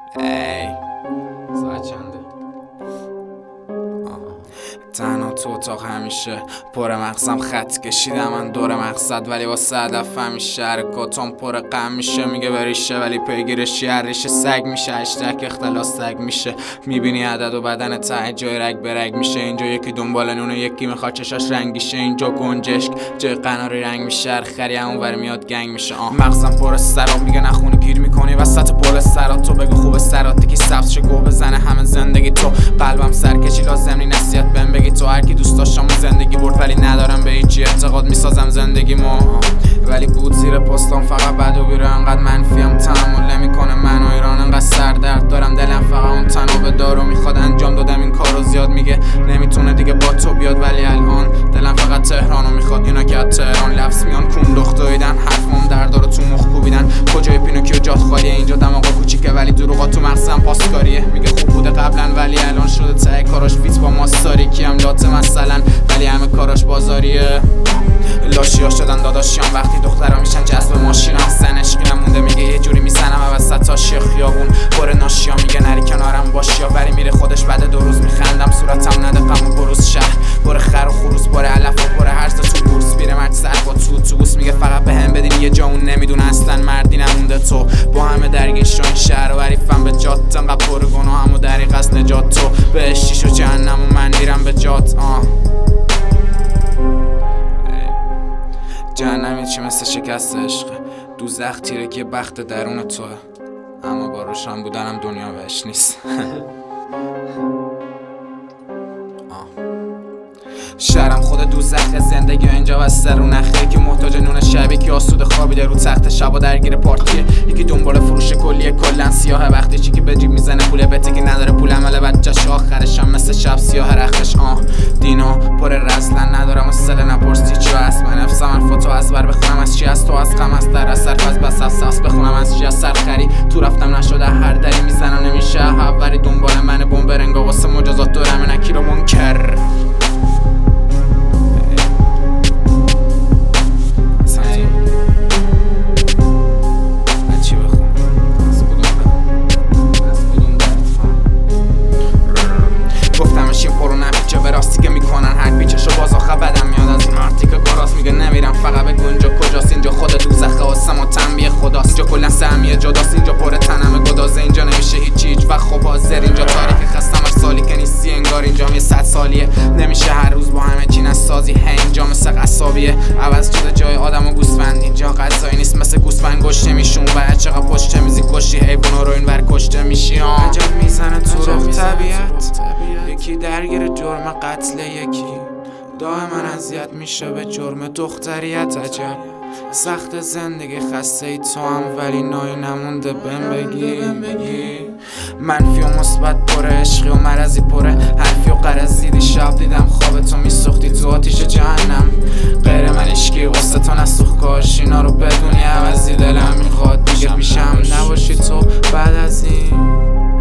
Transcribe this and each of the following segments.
ای ساعت چنده؟ تنها تو اتاق همیشه پر مغزم خط کشیدم من دور مقصد، ولی واسه هدف همیشه حرکاتم پر غم میشه. میگه بریشه ولی پیگیرش هر ریشه سگ میشه. اشتک اختلاس سگ میشه. میبینی عدد و بدن ته جای رگ به رگ میشه. اینجا یکی دنبال نونه یکی میخواد چشاش رنگیشه. اینجا گنجشک جای قناری رنگ میشه. خری اونور میاد گنگ میشه. مغزم پر سراب میگه نخونی گیر میکنی وسط پل سرات. تو بگو خوب سرات که سبز شه گو بزنه همه زندگی تو. قلبم سرکشی لازم نی نصیحت بهم بگی تو. هر کی دوست داشتم زندگی برد ولی ندارم به هیچی اعتقاد. میسازم زندگیمو ولی بود زیر پستم فقط بد و بیرا. انقدر منفیم تحمل نمیکنه منو ایران. انقدر سردرد دارم دلم فقط اون تنابه دارو میخواد. انجام دادم این کارو زیاد میگه نمیتونه دیگه با تو بیاد، ولی الان دلم فقط تهرانو میخواد. اینا که از تهران لفظ میان کون دختویدن. حرفم در دارو تو مخ کوبیدن. کجای پینوکیو جات خالیه. اینجا دماغا کوچیکه ولی دروغا تو مغزم پاسکاریه. میگه خوب بوده قبلا ولی الان شده ته کاراش فیت با ماستاری. کیم لاته مثلا ولی همه کاراش بازاریه. لاشیا شدن داداشیام وقتی دخترا میشن جذب ماشینم. سن عشقینم مونده میگه یه جوری میزنم وسطاش خیابون پر ناشیا. میگه نری کنارم باشیا ولی میره خودش بعد 2 روز میخندم. صورتم نده غم و بروز شهر پر خر و خروس پر علف و پر هرز تو بورس. میره مرد سر با توس میگه فقط بهم بدین یه جا. اون نمیدونه اصلا مردی نمونده تو. با همه درگیر شو این شهر و حریفم به جات. انقدر پر گناهم و دریغ از نجات تو. بهشتیش و جهنم و من میرم به جات. جهنم چی مثل شکست عشق. دوزخ تیرگی بخت درون توه. اما با روشن بودنم دنیا بهش نیست. شهرم خود دوزخ زندگی اینجا واسه رو نخه. که محتاج نون شبی که آسوده خوابیده رو تخت شبا درگیر پارتیه. یکی دنبال فروش کلیه کلن سیاه وقتی چی که به جیب میزنه پول بته که نداره پول عمل بچه‌ش. آخرش هم مثل شب سیاه رختش. دینا پر رزلن ندارم اصلا نپرسی چی هست. من نفسم الفاتو از بر بخونم از چی از تو از غم از در اثر از بس از بخونم از چی از سرخری. تو رفتم نشده هر دری میزنم نمیشه حوری. دنبال من بمب رنگا واسه مجازات دورم نکی رو منکر. کلا سهمیه جداست. اینجا پر تنمه گدازه. اینجا نمیشه هیچ و خب حاضر. اینجا تاریخ خستم هر سالی که نیستی انگار اینجا یه 100 سالیه. نمیشه هر روز با همه چی نسازی. اینجا مثل قصابیه عوض شده جای آدم و گوسفند. اینجا غذایی نیست مثل گوسفند گشته میشون. و چقدر پشت میزی کشی حیونا رو اینور کشته میشی. عجب میزنه تو رخ طبیعت. یکی درگیر جرم قتل یکی دائما اذیت میشه به جرم دختریت. عجب سخت زندگی خسته ای تو هم ولی نایی نمونده بهم بگی. منفی و مثبت پره عشقی و مرضی پره. حرفی و قرضی دیشب دیدم خواب تو میسوختی تو آتیش جهنم. غیر من اشکی واسه تو نسوخ کاش اینا رو بدونی عوضی. دلم میخواد دیگه پیشم نباشی تو بعد از این.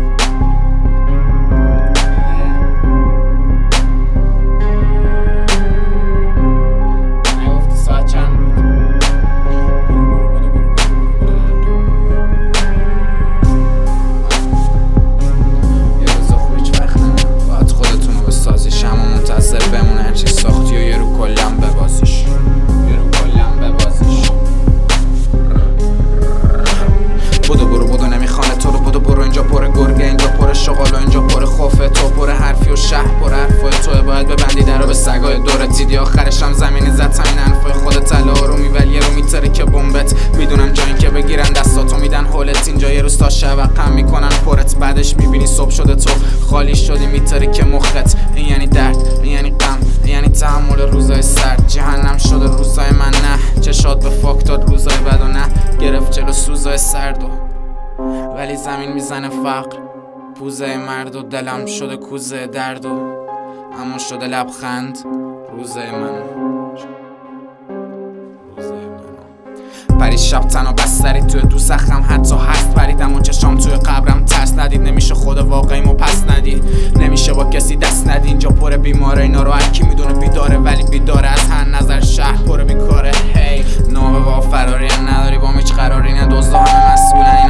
سگای دورت دیدی آخرش هم زمینی زد. همین حرفای خود طلا رو میول یه رو میتره که بمبت. میدونم جایی که بگیرن دستاتو میدن هولت. اینجا یه روز تا شب غم میکنن پرت. بعدش میبینی صبح شده تو خالی شدی میتره که مخت. این یعنی درد این یعنی غم این یعنی تحمل روزای سرد. جهنم شده روزای من نه. چشات به فاک داد روزای بد و نه. گرفت جلو سوزای سرد و ولی زمین میزنه فقر. پوزه مرد و دلم شده کوزه درد و اما شده لبخند روزه من. پری شب تنها بستری توی دوزخم. حتی هست پریدم و چشام توی قبرم ترس ندید. نمیشه خود واقعیمو پس ندید. نمیشه با کسی دست ندید. اینجا پر بیماره اینا رو هر کی میدونه بیداره ولی بیداره از هر نظر. شهر پر بیکاره. هی نامه با فراری نداری با هیچ قراری نه. دزدا همه مسئولن.